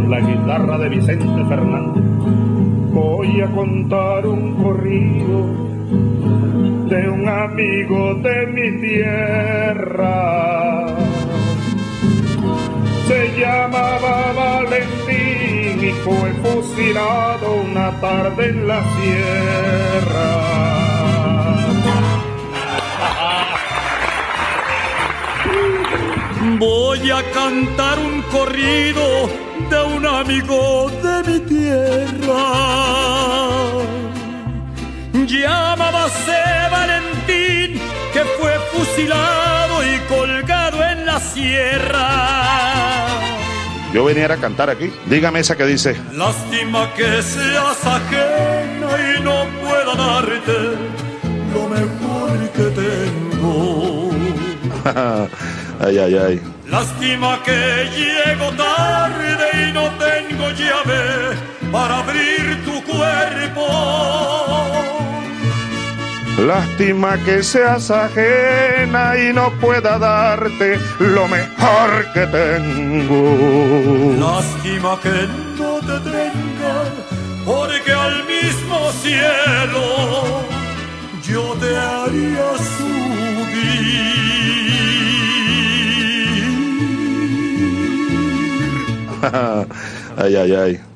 con la guitarra de Vicente Fernández. Voy a contar un corrido de un amigo de mi tierra. Se llamaba Valentín y fue fusilado una tarde en la sierra. Voy a cantar un corrido de un amigo de mi tierra. Llamábase Valentín, que fue fusilado y colgado en la sierra. Yo venía a cantar aquí. Dígame esa que dice: lástima que seas ajena y no pueda darte lo mejor que tengo. Ay, ay, ay. Lástima que llego tarde y no tengo llave para abrir tu cuerpo. Lástima que seas ajena y no pueda darte lo mejor que tengo. Lástima que no te tengan, porque al mismo cielo yo te haría subir. Ay, ay, ay.